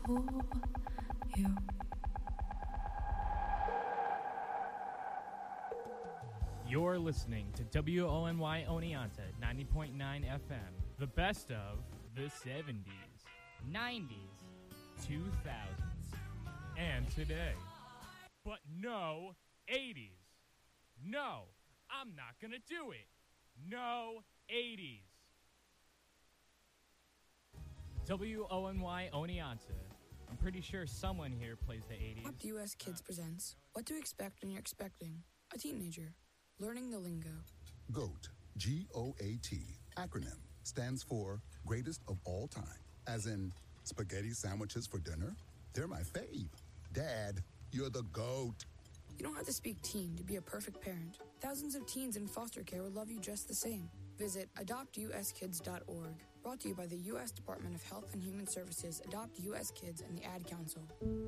you. You're listening to WONY Oneonta 90.9 FM, the best of the 70s, 90s, 2000s, and today. But no 80s. No, I'm not gonna do it. No 80s. WONY Oneonta. I'm pretty sure someone here plays the 80s. Adopt US Kids presents What to Expect When You're Expecting a Teenager. Learning the lingo. GOAT, G-O-A-T, acronym, stands for Greatest of All Time. As in, spaghetti sandwiches for dinner? They're my fave. Dad, you're the GOAT. You don't have to speak teen to be a perfect parent. Thousands of teens in foster care will love you just the same. Visit adoptuskids.org. Brought to you by the U.S. Department of Health and Human Services, Adopt U.S. Kids, and the Ad Council.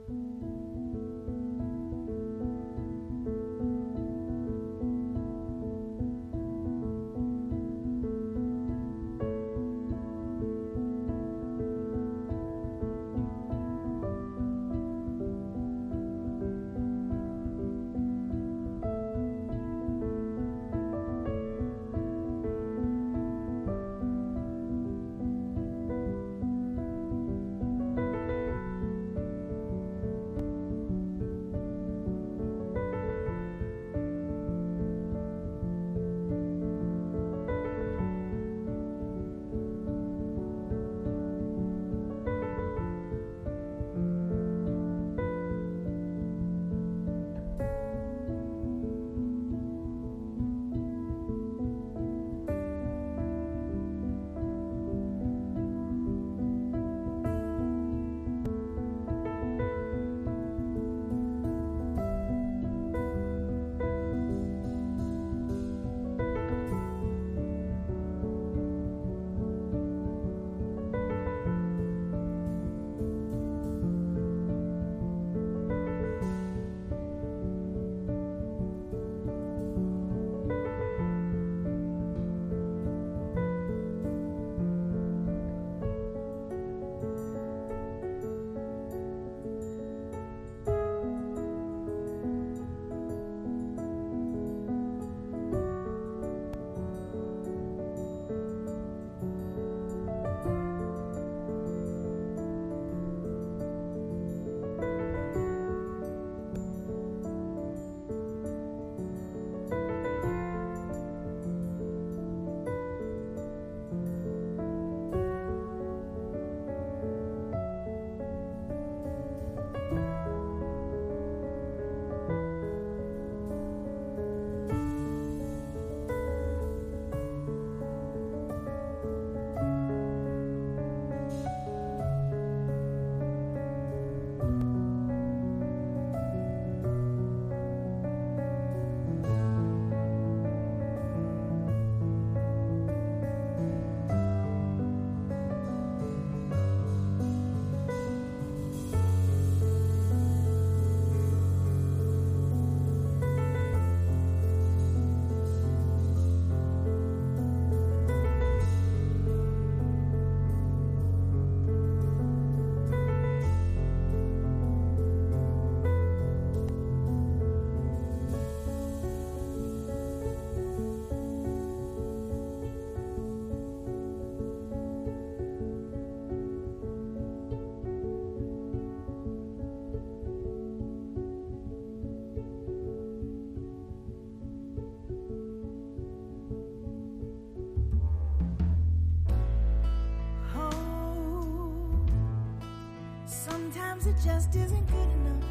Sometimes it just isn't good enough.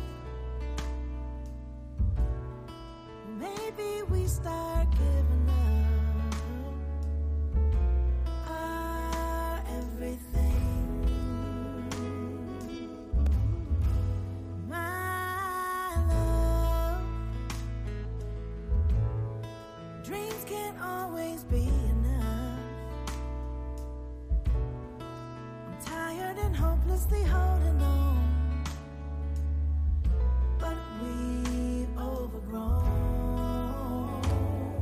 Maybe we start giving up our everything. My love, dreams can't always be enough. I'm tired and hopelessly holding on, but we've overgrown.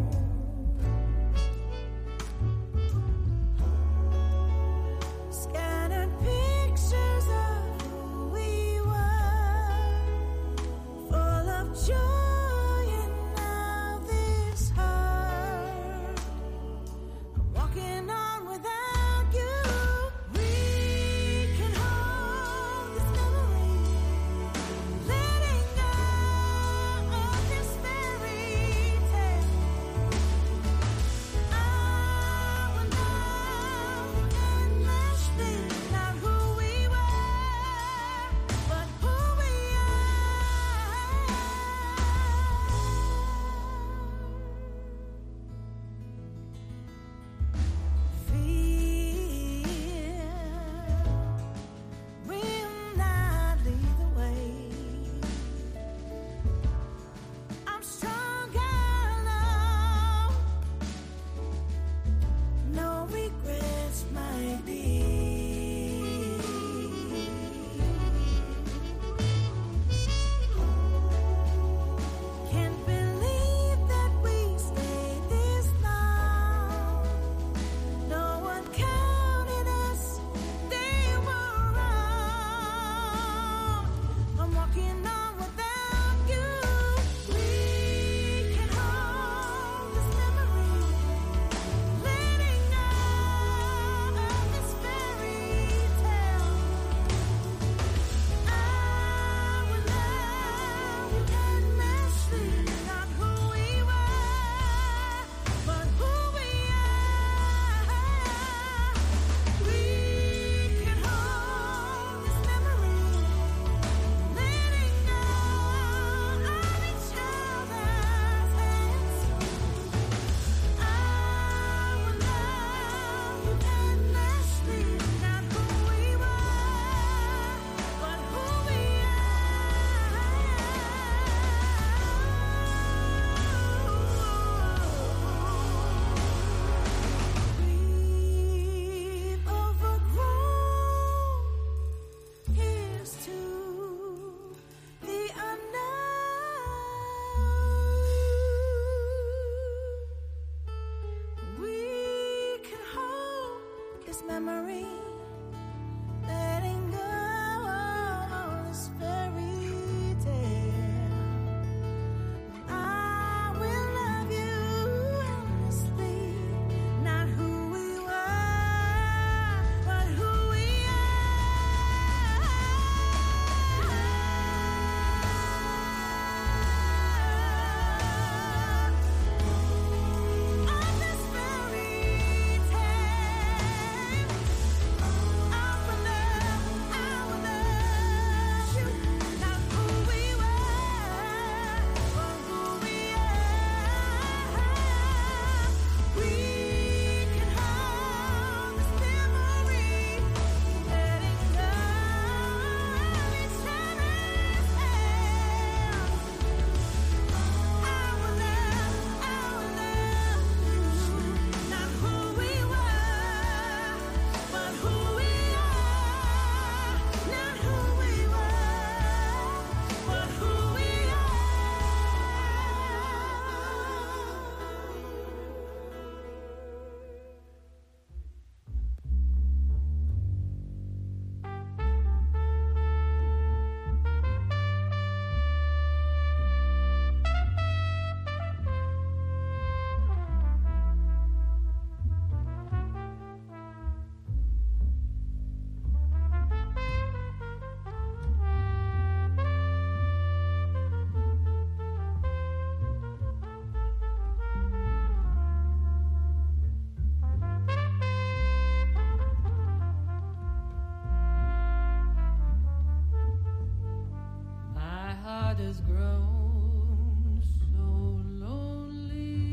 this memory, letting go of this fairy tale. I will love you endlessly, not who we were, but who we of this fairy tale. I will love you, not who we were, but who we are. We can hold this memory, letting go of each other's hands. I will love you, not who we were, but who we are. Not who we were, but who we My heart has grown so lonely.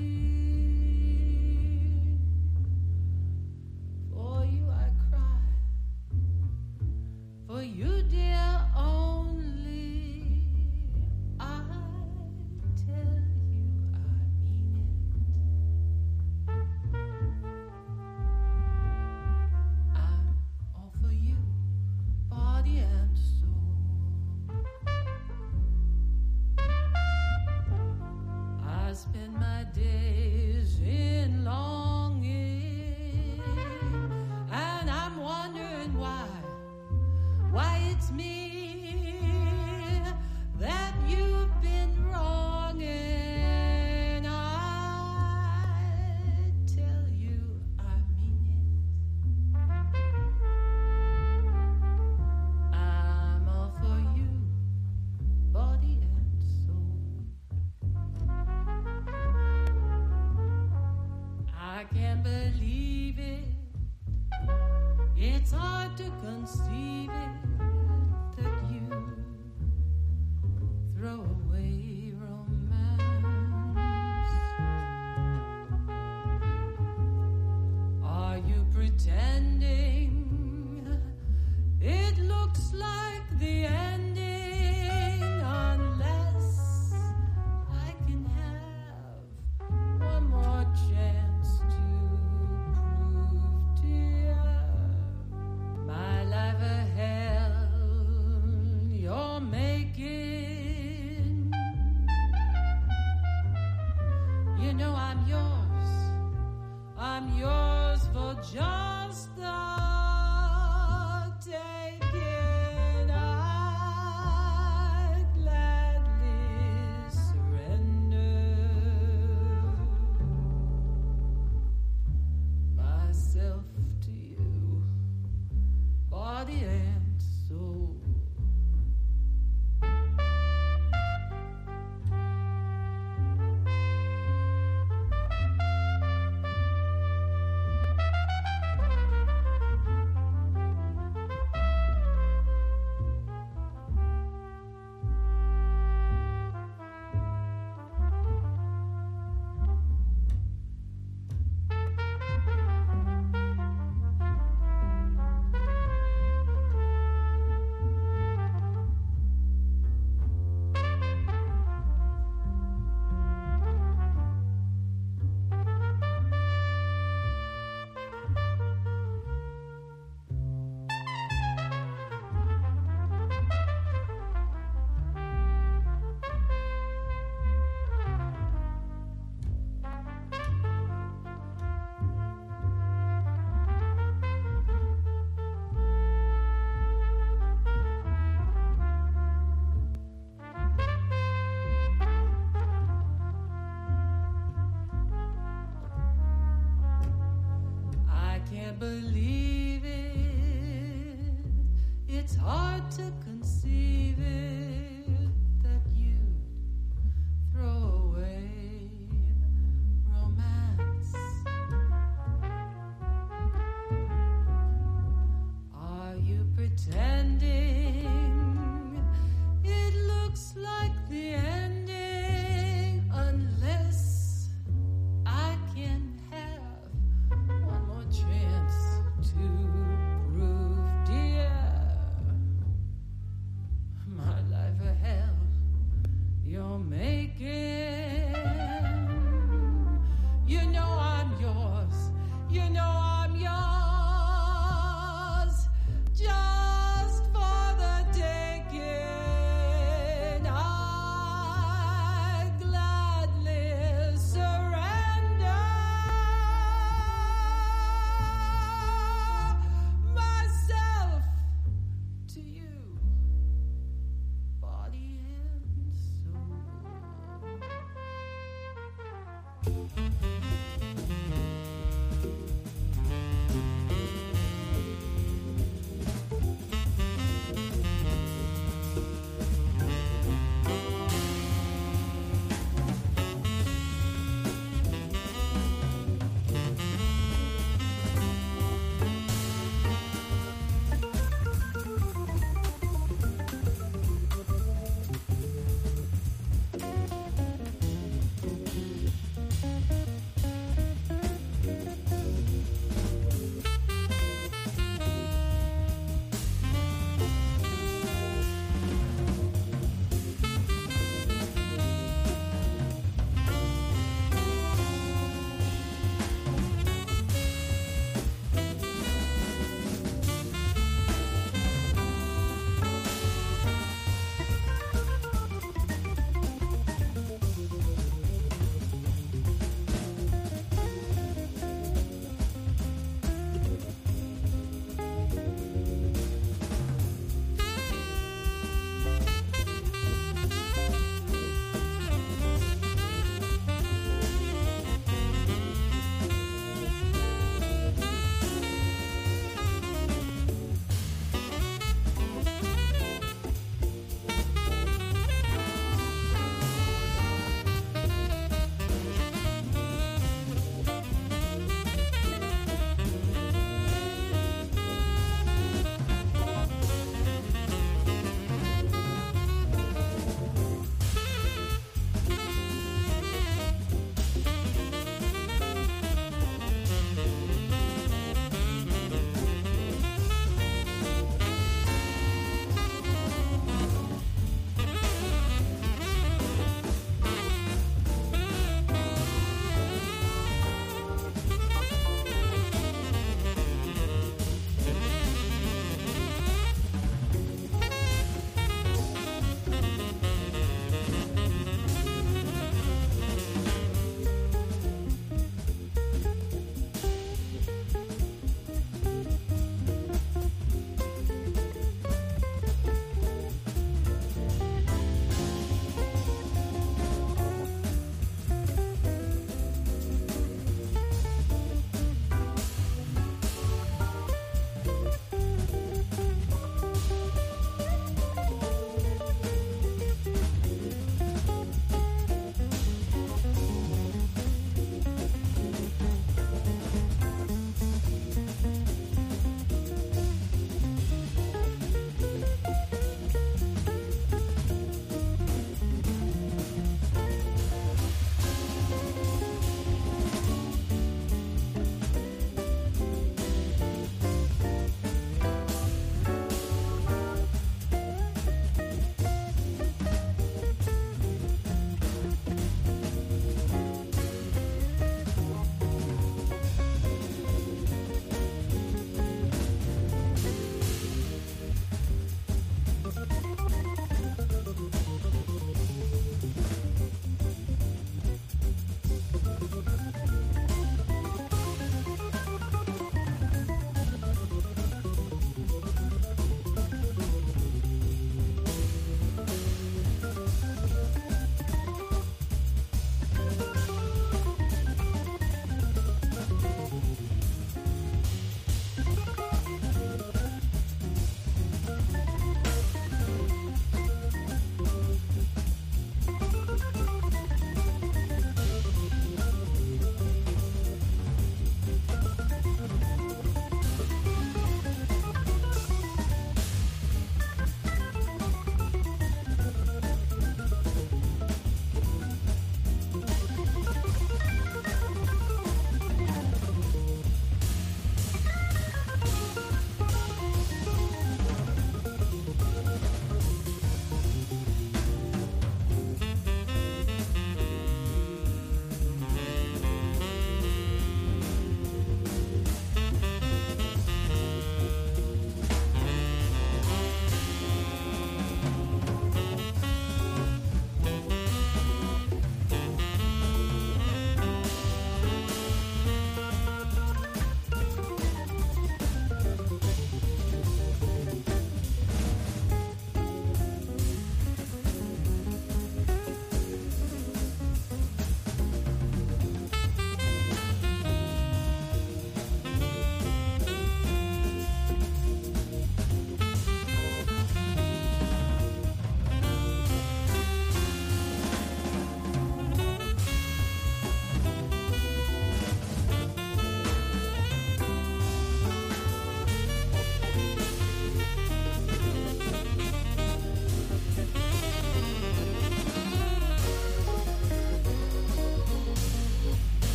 For you I cry, for you, dear, only. I tell you I mean it. I'm all for you, body and soul. I spend my days in longing, and I'm wondering why it's me that you've been wronging. I tell you I mean it. I'm all for you, body and soul. I can't believe it. It's hard to conceive it that you throw away romance. Are you pretending it looks like the ending unless I can have one more chance to prove, dear, my life ahead can't believe it. It's hard to conceive it that you'd throw away romance. Are you pretending it looks like the ending unless I can have one more chance to prove, dear, my life a hell you're making. You know I'm yours. You know I'm yours. Just for the taking. I gladly surrender myself to you, body and soul.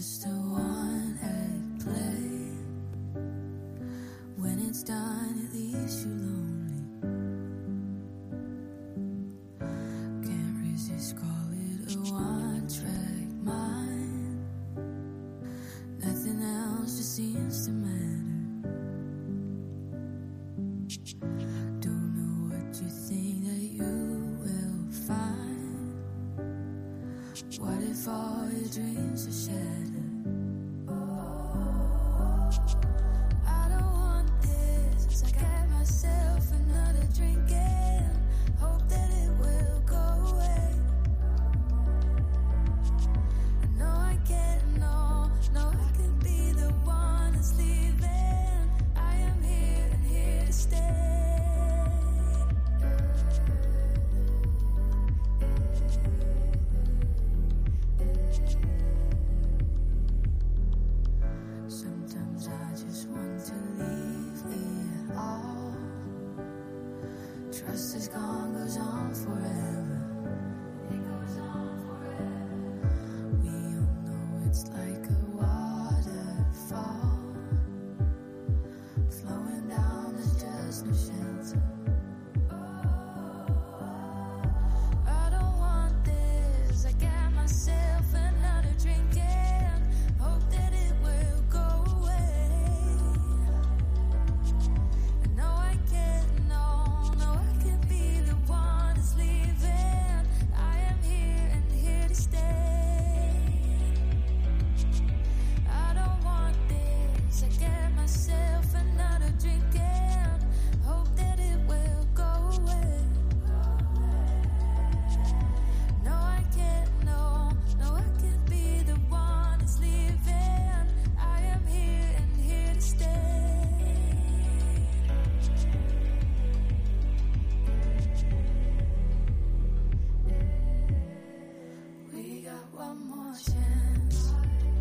just a one-act play. When it's done, it leaves you lonely. Can't resist, call it a one-track mind. Nothing else just seems to matter. Don't know what you think that you will find. What if all your dreams are shattered? I don't want this. I got myself another drink and hope that it will go away. I know I can't, no, I can be the one that's leaving. I am here and here to stay. Sometimes I just want to leave it all. Trust is gone, goes on forever. It goes on forever. We all know it's like a waterfall. Flowing down, there's just no shelter. I don't want this. I got myself another drink and hope that it will go away. I know I can't, no, I can't be the one that's leaving. I am here and here to stay. I don't want this. I got myself another drink and hope that it will go away. No, I can't, no, I can't be the one that's leaving. I am here and here to stay. We got one more chance.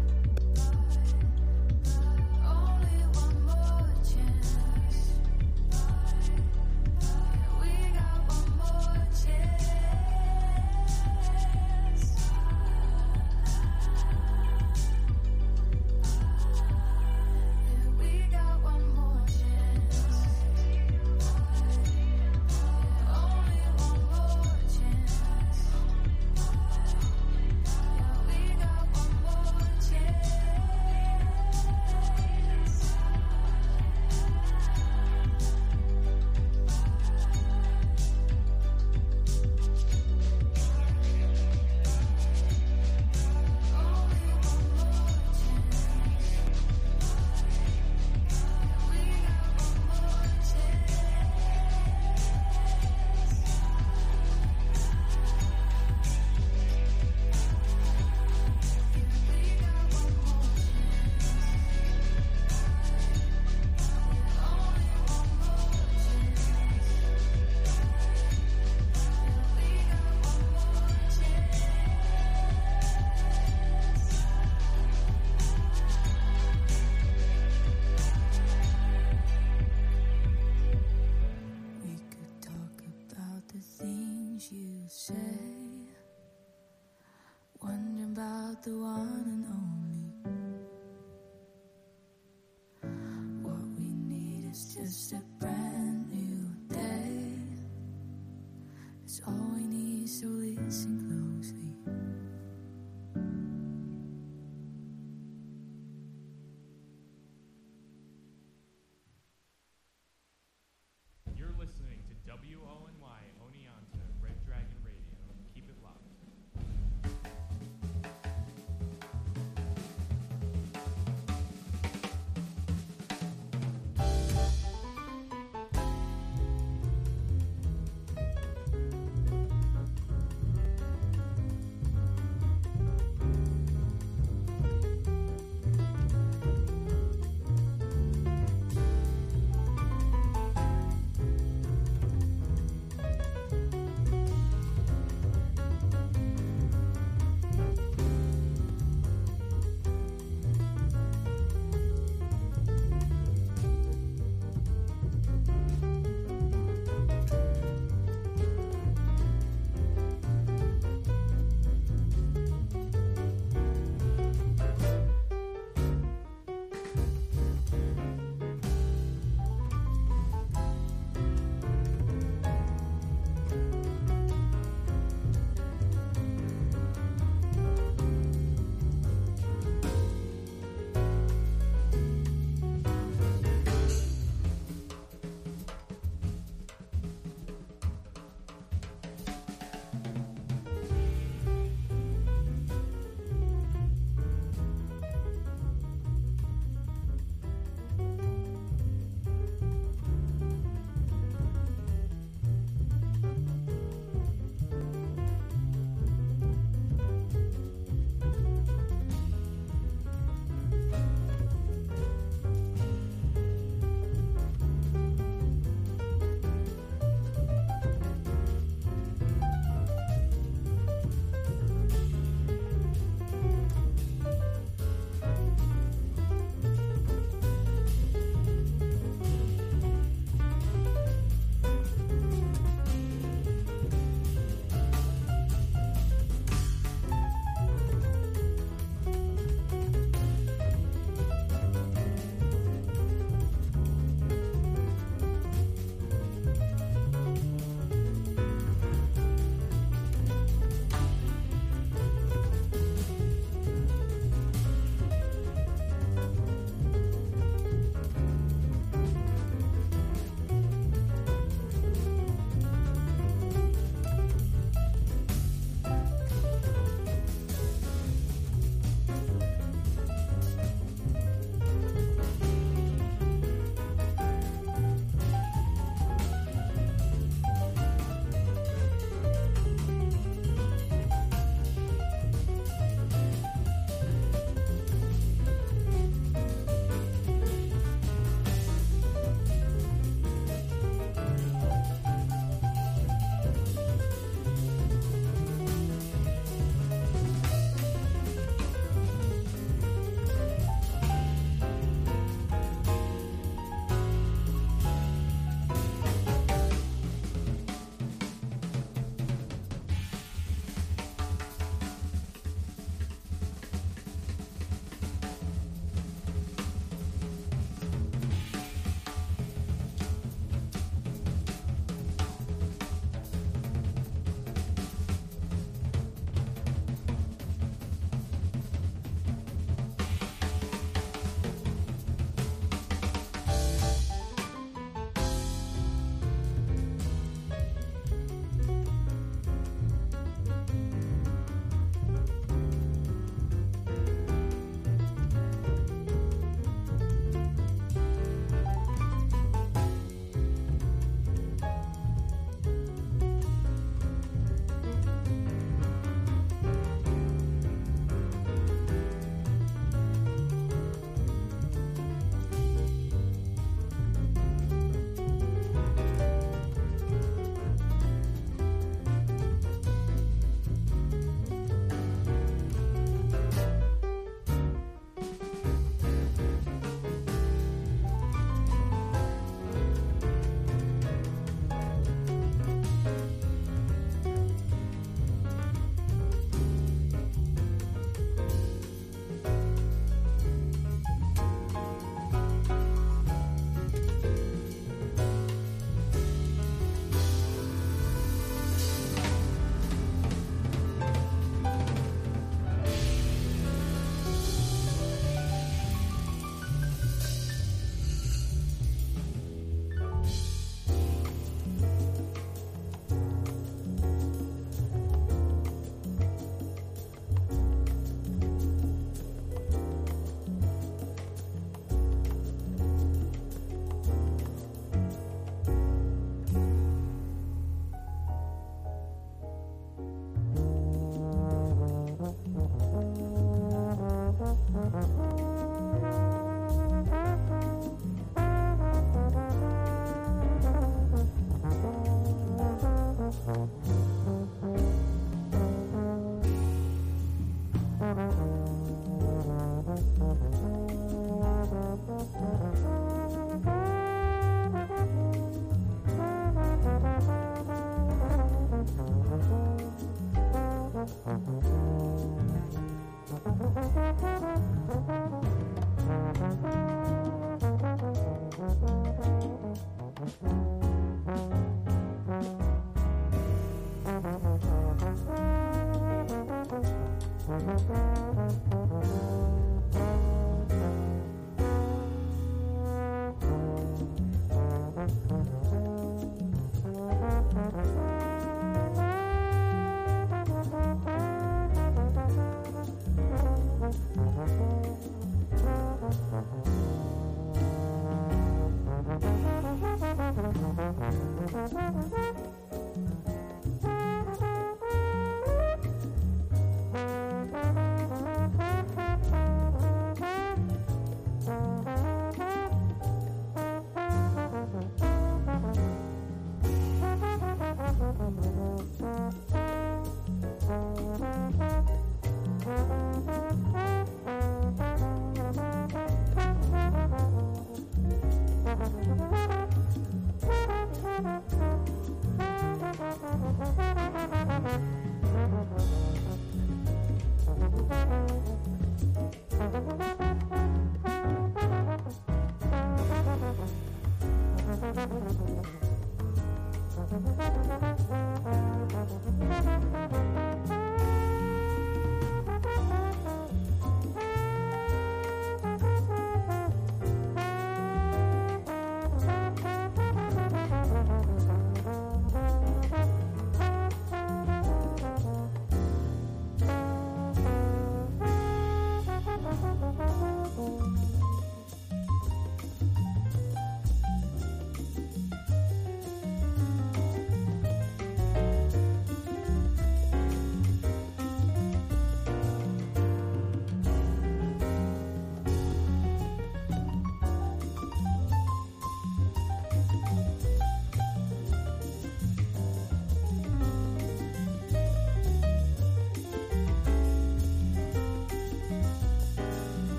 Only one more chance. We got one more chance. We got one more chance. Only one more chance. We got one more chance. We could talk about the things you say, wondering about the one and only. What we need is just a brand new day. It's all we need, so listen closely. You're listening to WONY Oneonta, Red Dragon Radio. Keep it locked.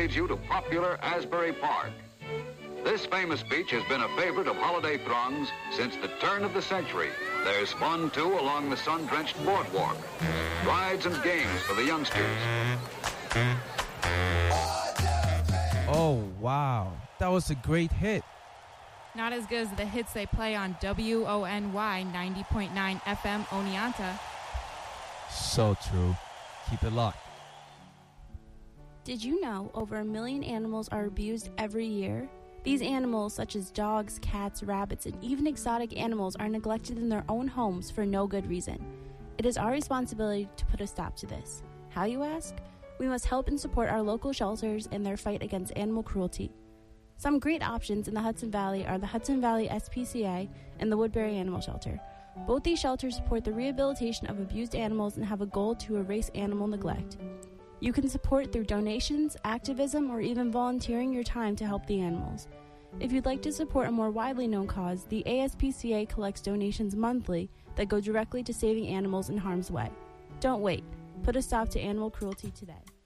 leads you to popular Asbury Park. This famous beach has been a favorite of holiday throngs since the turn of the century. There's fun, too, along the sun-drenched boardwalk. Rides and games for the youngsters. Oh, wow. That was a great hit. Not as good as the hits they play on WONY 90.9 FM Oneonta. So true. Keep it locked. Did you know over 1 million animals are abused every year? These animals, such as dogs, cats, rabbits, and even exotic animals, are neglected in their own homes for no good reason. It is our responsibility to put a stop to this. How, you ask? We must help and support our local shelters in their fight against animal cruelty. Some great options in the Hudson Valley are the Hudson Valley SPCA and the Woodbury Animal Shelter. Both these shelters support the rehabilitation of abused animals and have a goal to erase animal neglect. You can support through donations, activism, or even volunteering your time to help the animals. If you'd like to support a more widely known cause, the ASPCA collects donations monthly that go directly to saving animals in harm's way. Don't wait. Put a stop to animal cruelty today.